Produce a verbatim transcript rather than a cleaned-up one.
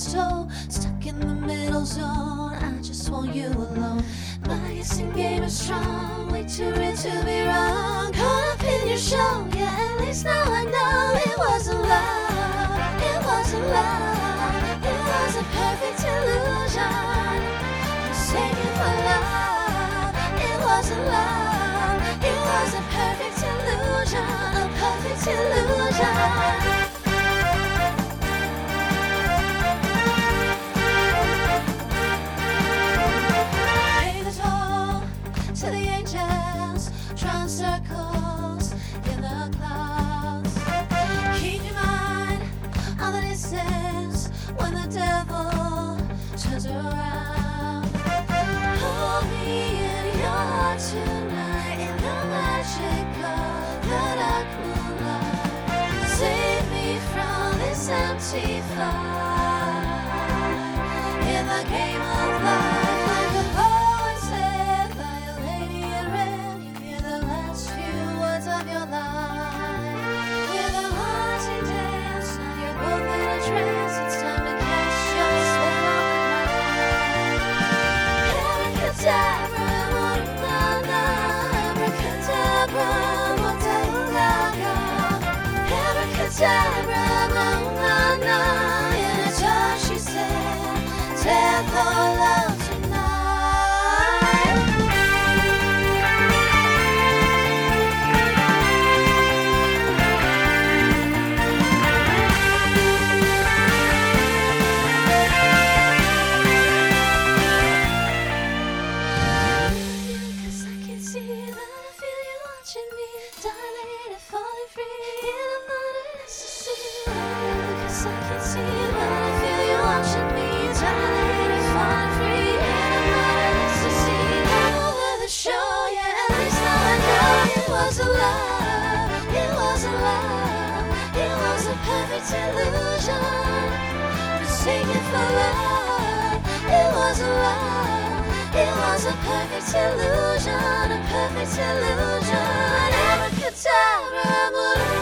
toe, stuck in the middle zone. I just want you alone. My guessing game is strong, way too real to be wrong. Caught up in your show, yeah, at least now I know it wasn't love, it wasn't love, it was a perfect illusion. I'm singing for love, it wasn't love, it was a perfect illusion, a perfect illusion. To the angels, drawing circles in the clouds. Keep your mind on the distance when the devil turns around. Hold me in your heart tonight in the magic of the dark moonlight. Save me from this empty fight in the game of life. Abracadabra, no, no, no. In a jar she said, death or love illusion. We're singing for love. It wasn't love. It was a perfect illusion, a perfect illusion. Abracadabra.